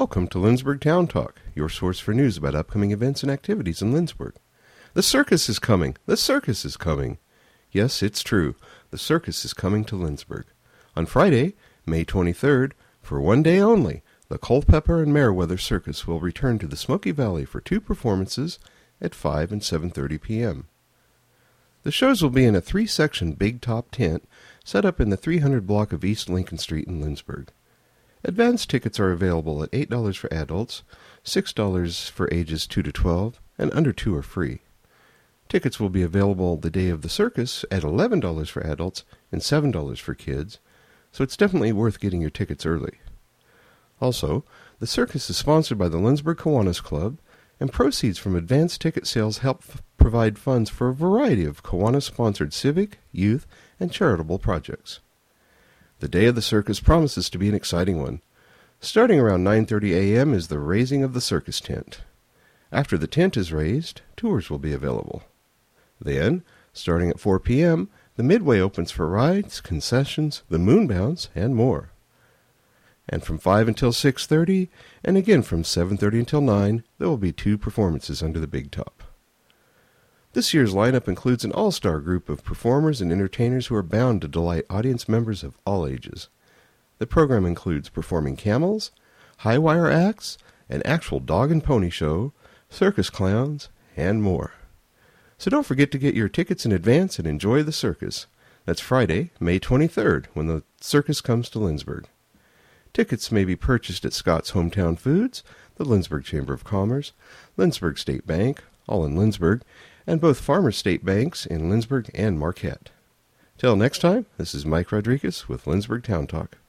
Welcome to Lindsborg Town Talk, your source for news about upcoming events and activities in Lindsborg. The circus is coming! The circus is coming! Yes, it's true. The circus is coming to Lindsborg. On Friday, May 23rd, for one day only, the Culpeper and Meriwether Circus will return to the Smoky Valley for 2 performances at 5 and 7:30 p.m. The shows will be in a 3-section big top tent set up in the 300 block of East Lincoln Street in Lindsborg. Advance tickets are available at $8 for adults, $6 for ages 2 to 12, and under 2 are free. Tickets will be available the day of the circus at $11 for adults and $7 for kids, so it's definitely worth getting your tickets early. Also, the circus is sponsored by the Lindsborg Kiwanis Club, and proceeds from advance ticket sales help provide funds for a variety of Kiwanis-sponsored civic, youth, and charitable projects. The day of the circus promises to be an exciting one. Starting around 9:30 a.m. is the raising of the circus tent. After the tent is raised, tours will be available. Then, starting at 4 p.m., the Midway opens for rides, concessions, the Moonbounce, and more. And from 5 until 6:30, and again from 7:30 until 9, there will be 2 performances under the big top. This year's lineup includes an all-star group of performers and entertainers who are bound to delight audience members of all ages. The program includes performing camels, high-wire acts, an actual dog and pony show, circus clowns, and more. So don't forget to get your tickets in advance and enjoy the circus. That's Friday, May 23rd, when the circus comes to Lindsborg. Tickets may be purchased at Scott's Hometown Foods, the Lindsborg Chamber of Commerce, Lindsborg State Bank, all in Lindsborg, and both Farmers State Banks in Lindsborg and Marquette. Till next time, this is Mike Rodriguez with Lindsborg Town Talk.